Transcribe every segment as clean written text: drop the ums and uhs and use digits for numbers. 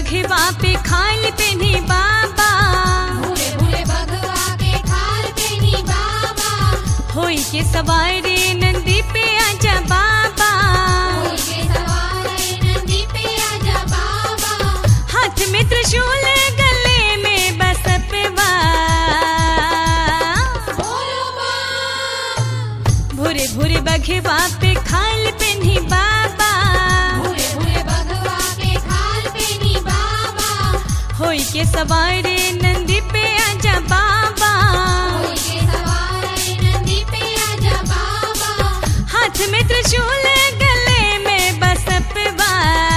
बघवा पे खाल पेनी बाबा, भूरे भूरे बघवा के खाल पेनी बाबा, होई के सवारे नंदी पे आजा बाबा, होई के सवारे नंदी पे आजा बाबा, हाथ में त्रिशूल गले में बसपवा, बोलो माँ। भूरे भूरे बघवा पे खाल पेनी बाबा, भूरे भूरे बघवा के खाल पेनी बाबा, होई के सवारे नंदी पे आजा बाबा, होई के सवारे नंदी पे आजा बाबा, हाथ में त्रिशूल गले में बसपवा,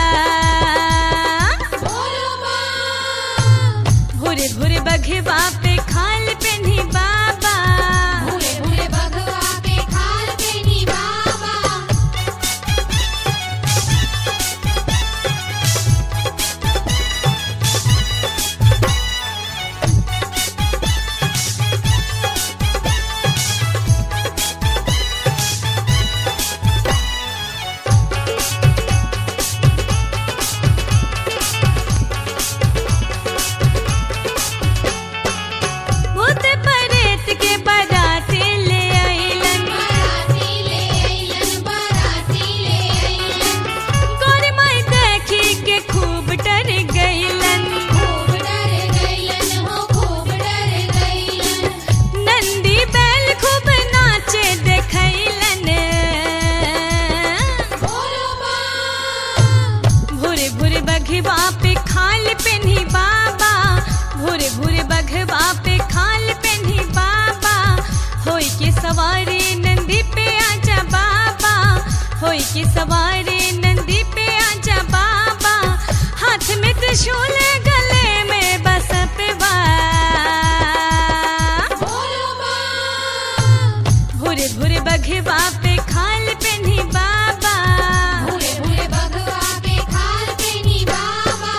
बोलो माँ। भूरे भूरे बघवा पे खाल पेनी बाबा, भूरे भूरे बघवा के खाल पेनी बाबा, भूत प्रेत के बाराती ले आइलन, बाराती ले अइलन, बाराती ले अइलन, गौरी माई देखी के खूब डर गइलन, खूब डर गइलन हो, खूब डर गइलन, नंदी बैल खूब नाचे देखैलन, बोलो माँ। भूरे भूरे बघवा पे खाल पेनी बाबा, भूरे भूरे बघवा पे खाल पेनी बाबा, होई के सवारे नंदी पे आजा बाबा, होई के सवारे नंदी पे आजा बाबा, हाथ में त्रिशूल गले में बसपवा, बोलो माँ। भूरे भूरे बघवा पे खाल पेनी बाबा, भूरे भूरे बघवा के खाल पेनी बाबा,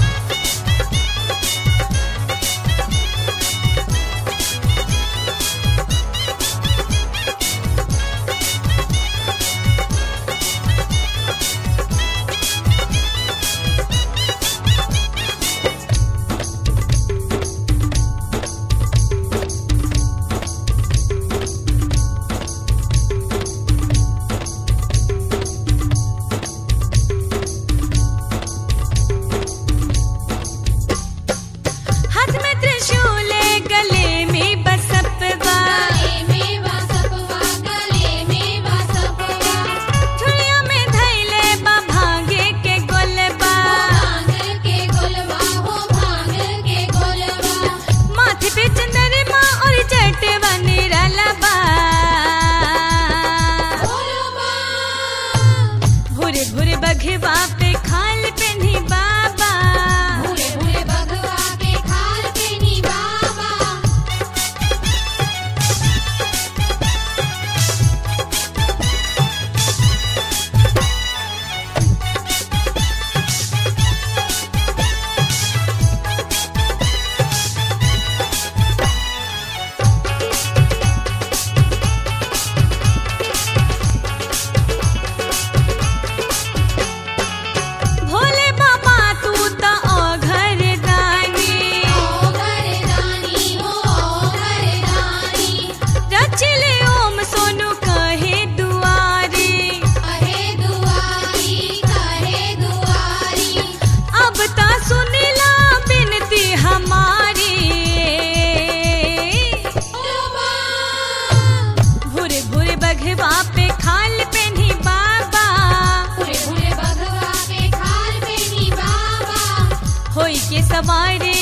हाथ में त्रिशूल गले में बसपवा, गले में बसपवा, गले में बसपवा, झुलिया में धैले बा भांगे के गोलबा, भांग के गोलवा हो, भांग के गोलवा, माथे पे चंद्रमा और जटवा निरालाबा, बोलो माँ। भूरे भूरे बघवा पे खाल पेनी बाबा, भूरे भूरे बघवा के खाल पेनी बाबा, भोले बाबा तू त ओघर दानी, ओ घरदानी हो, ओ घरदानी, रचले ओम सोनू कहे दुआरी, कहे दुआरी, कहे दुआरी, अब ता सुनिला बिनती हमारी, बोलो माँ। भूरे भूरे बघवा पे खाल पेनी बाबा, भूरे भूरे बघवा के खाल पेनी बाबा, होई के सवारे